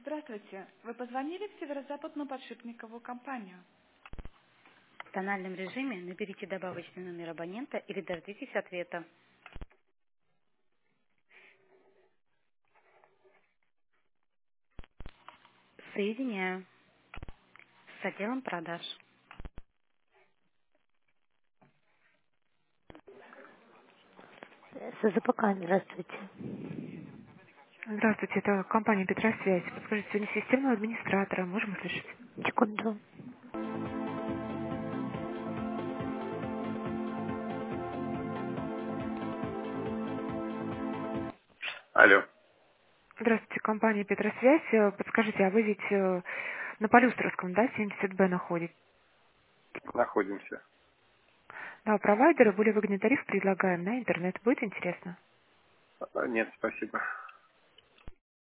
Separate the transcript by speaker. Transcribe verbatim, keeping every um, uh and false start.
Speaker 1: Здравствуйте. Вы позвонили в Северо-Западную подшипниковую компанию.
Speaker 2: В тональном режиме наберите добавочный номер абонента или дождитесь ответа. Соединяю с отделом продаж.
Speaker 3: СЗПК, здравствуйте.
Speaker 4: Здравствуйте, это компания Петросвязь. Подскажите, сегодня системного администратора можем услышать?
Speaker 3: Секунду. Алло.
Speaker 4: Здравствуйте, компания Петросвязь. Э, Подскажите, а вы ведь э, на Полюстровском, да, семьдесят бэ находитесь?
Speaker 3: Находимся.
Speaker 4: Да, провайдеры, более выгодный тариф предлагаем на интернет. Будет интересно?
Speaker 3: А, Нет, спасибо.